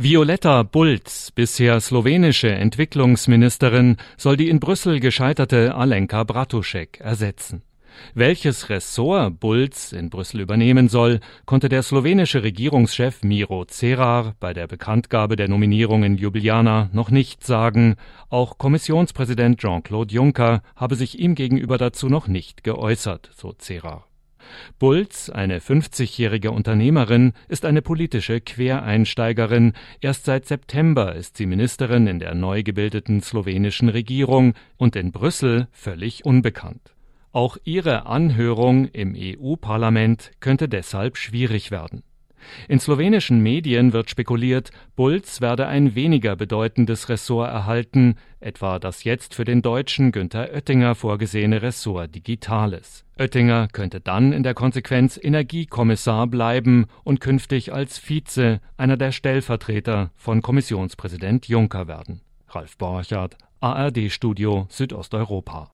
Violeta Bulc, bisher slowenische Entwicklungsministerin, soll die in Brüssel gescheiterte Alenka Bratušek ersetzen. Welches Ressort Bulc in Brüssel übernehmen soll, konnte der slowenische Regierungschef Miro Cerar bei der Bekanntgabe der Nominierung in Ljubljana noch nicht sagen. Auch Kommissionspräsident Jean-Claude Juncker habe sich ihm gegenüber dazu noch nicht geäußert, so Cerar. Bulc, eine 50-jährige Unternehmerin, ist eine politische Quereinsteigerin. Erst seit September ist sie Ministerin in der neu gebildeten slowenischen Regierung und in Brüssel völlig unbekannt. Auch ihre Anhörung im EU-Parlament könnte deshalb schwierig werden. In slowenischen Medien wird spekuliert, Bulc werde ein weniger bedeutendes Ressort erhalten, etwa das jetzt für den Deutschen Günther Oettinger vorgesehene Ressort Digitales. Oettinger könnte dann in der Konsequenz Energiekommissar bleiben und künftig als Vize, einer der Stellvertreter von Kommissionspräsident Juncker werden. Ralf Borchardt, ARD-Studio Südosteuropa.